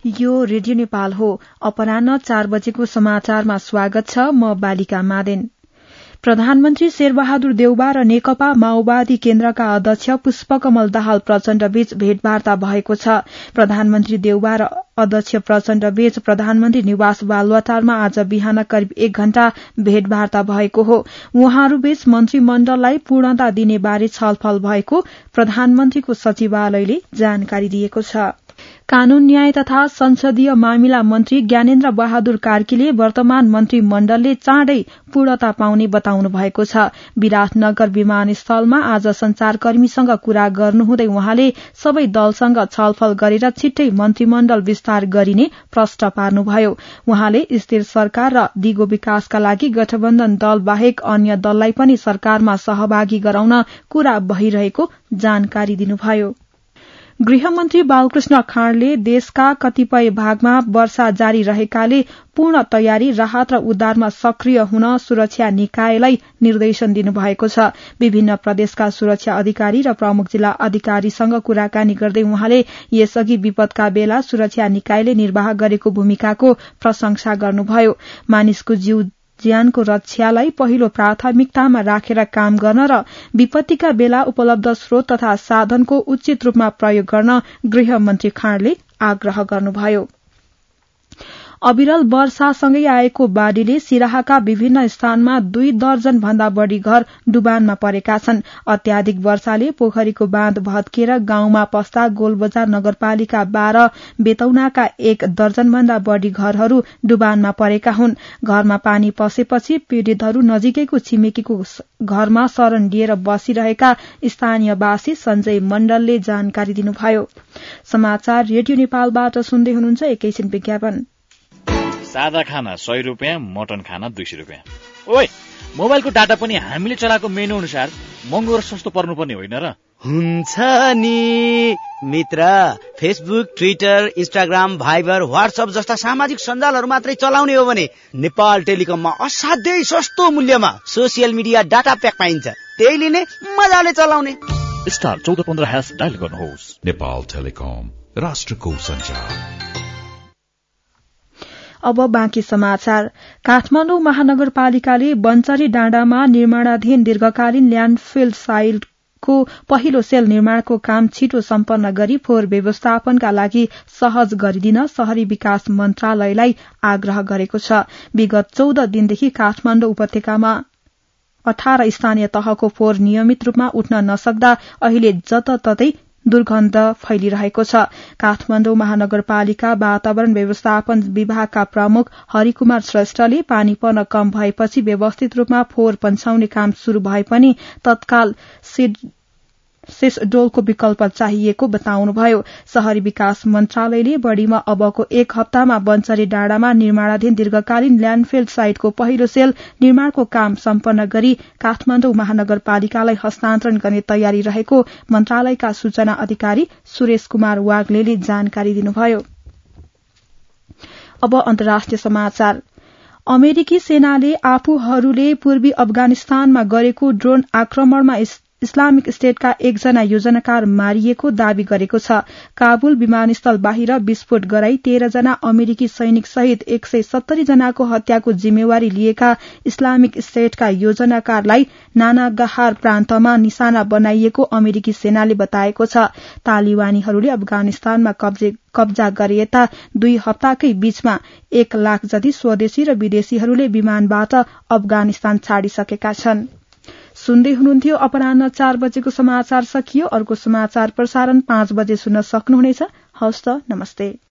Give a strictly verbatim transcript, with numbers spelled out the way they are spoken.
यो रेडियो नेपाल हो। अपराह्न चार बजेको समाचारमा स्वागत छ। म बालिका मादेन। प्रधानमन्त्री शेरबहादुर देउबा र नेकपा माओवादी केन्द्रका अध्यक्ष पुष्पकमल दाहाल प्रचण्डबीच भेटवार्ता भएको छ। प्रधानमन्त्री देउबा र अध्यक्ष प्रचण्डबीच प्रधानमन्त्री निवास बालुवाटारमा आज बिहान करिब एक घण्टा भेटवार्ता भएको हो। उहाँहरूबीच मन्त्रीमण्डललाई पूर्णता दिने बारे छलफल भएको प्रधानमन्त्रीको सचिवालयले जानकारी दिएको छ। कानून न्याय तथा संसदीय मामिला मन्त्री ज्ञानेन्द्र बहादुर कार्कीले वर्तमान मन्त्रीमण्डलले चाँडै पूर्णता पाउने बताउनु भएको छ। विराटनगर विमानस्थलमा आज संचारकर्मीसँग कुरा गर्नुहुँदै उहाँले सबै दलसँग छलफल गरेर छिट्टै मन्त्रीमण्डल विस्तार गरिने प्रश्न पार्नुभयो। उहाँले स्थिर सरकार र दिगो विकासका लागि गठबन्धन दल बाहेक अन्य दललाई पनि सरकारमा सहभागी गराउन कुरा भइरहेको जानकारी दिनुभयो। गृहमन्त्री बालकृष्ण खाँडले देशका कतिपय भागमा वर्षा जारी रहेकाले पूर्ण तयारी राहत र उद्धारमा सक्रिय हुन सुरक्षा निकायलाई निर्देशन दिनुभएको छ। विभिन्न प्रदेशका सुरक्षा अधिकारी र प्रमुख जिल्ला अधिकारीसँग कुराकानी गर्दै उहाँले यसअघि विपदका बेला सुरक्षा निकायले निर्वाह गरेको भूमिकाको प्रशंसा गर्नुभयो। मानिसको जीव ज्यानको रक्षालाई पहिलो प्राथमिकतामा राखेर काम गर्न र विपत्तिका बेला उपलब्ध स्रोत तथा साधनको उचित रूपमा प्रयोग गर्न गृहमन्त्री खाँडले आग्रह गर्नुभयो। अविरल वर्षासँगै आएको बाढ़ीले सिराहाका विभिन्न स्थानमा दुई दर्जन भन्दा बढ़ी घर डुबानमा परेका छन्। अत्याधिक वर्षाले पोखरीको बाँध भत्किएर गाउँमा पस्दा गोलबजार नगरपालिका बाह्र बेतौनाका एक दर्जन भन्दा बढ़ी घरहरू डुबानमा परेका हुन्। घरमा पानी पसेपछि पीड़ितहरू नजिकैको छिमेकीको घरमा शरण लिएर बसिरहेका स्थानीयवासी संजय मण्डलले जानकारी दिनुभयो। समाचार रेडियो नेपालबाट सुन्दै हुनुहुन्छ। एकैछिन विज्ञापन। सादा खाना सय रुपियाँ, मटन खाना दुई सय रुपियाँ। ओइ, मोबाइलको डाटा पनि हामीले चलाएको मेनु अनुसार महँगो र सस्तो पर्नुपर्ने होइन र? हुन्छ नि मित्र, Facebook, Twitter, Instagram, Viber, WhatsApp जस्ता सामाजिक सञ्जालहरू मात्रै चलाउने हो भने नेपाल टेलिकममा असाध्यै सस्तो मूल्यमा सोसियल मिडिया डाटा प्याक पाइन्छ। त्यही लिने, मजाले चलाउने। स्टार चौध पन्ध्र ह्यास डायल गर्नुहोस्। नेपाल टेलिकम, राष्ट्रको सञ्चार। अब बाँकी समाचार। काठमाडौँ महानगरपालिकाले बन्चरी डाँडामा निर्माणाधीन दीर्घकालीन ल्याण्डफिल साइटको पहिलो सेल निर्माणको काम छिटो सम्पन्न गरी फोहोर व्यवस्थापनका लागि सहज गरिदिन शहरी विकास मन्त्रालयलाई आग्रह गरेको छ। विगत चौध दिनदेखि काठमाडौँ उपत्यकामा अठार स्थानीय तहको फोहोर नियमित रूपमा उठ्न नसक्दा अहिले जताततै दुर्गन्ध फैलिरहेको छ। काठमाडौँ महानगरपालिका वातावरण व्यवस्थापन विभागका प्रमुख हरिकुमार श्रेष्ठले पानी पर्न कम भएपछि व्यवस्थित रूपमा फोहोर पन्छाउने काम शुरू भए पनि तत्काल सिसडोलको विकल्प चाहिएको बताउनुभयो। शहरी विकास मन्त्रालयले बढ़ीमा अबको एक हप्तामा बन्चरी डाँडामा निर्माणाधीन दीर्घकालीन ल्याण्डफिल साइटको पहिलो सेल निर्माणको काम सम्पन्न गरी काठमाडौँ महानगरपालिकालाई हस्तान्तरण गर्ने तयारी रहेको मन्त्रालयका सूचना अधिकारी सुरेश कुमार वाग्लेले जानकारी दिनुभयो। अब अन्तर्राष्ट्रिय समाचार। अमेरिकी सेनाले आफूहरूले पूर्वी अफगानिस्तानमा गरेको ड्रोन आक्रमणमा इस्लामिक स्टेटका एकजना योजनाकार मारिएको दावी गरेको छ। काबुल विमानस्थल बाहिर विस्फोट गराई तेह्र जना अमेरिकी सैनिक सहित एक सय सत्तरी जनाको हत्याको जिम्मेवारी लिएका इस्लामिक स्टेटका योजनाकारलाई नानागाहार प्रान्तमा निशाना बनाइएको अमेरिकी सेनाले बताएको छ। तालिबानीहरूले अफगानिस्तानमा कब्जा गरेता दुई हप्ताकै बीचमा एक लाख जति स्वदेशी र विदेशीहरूले विमानबाट अफगानिस्तान छाडिसकेका छन्। सुन्दै हुनुहुन्थ्यो। अपराह्न चार बजेको समाचार सकियो। अर्को समाचार प्रसारण पाँच बजे सुन्न सक्नुहुनेछ। हवस् त, नमस्ते।